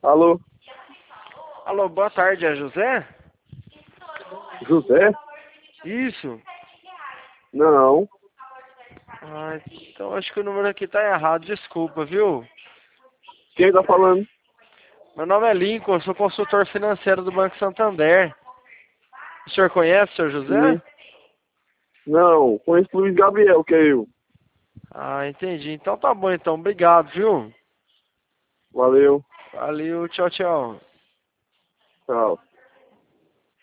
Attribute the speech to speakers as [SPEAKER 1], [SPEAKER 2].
[SPEAKER 1] Alô,
[SPEAKER 2] Alô, boa tarde, é José?
[SPEAKER 1] José?
[SPEAKER 2] Isso.
[SPEAKER 1] Não.
[SPEAKER 2] Ah, então acho que o número aqui tá errado, desculpa, viu?
[SPEAKER 1] Quem tá falando?
[SPEAKER 2] Meu nome é Lincoln, eu sou consultor financeiro do Banco Santander. O senhor conhece o senhor José?
[SPEAKER 1] Sim. Não, conheço o Luiz Gabriel, que é eu.
[SPEAKER 2] Ah, entendi. Então tá bom, então. Obrigado, viu?
[SPEAKER 1] Valeu.
[SPEAKER 2] Valeu, tchau, tchau.
[SPEAKER 1] Tchau.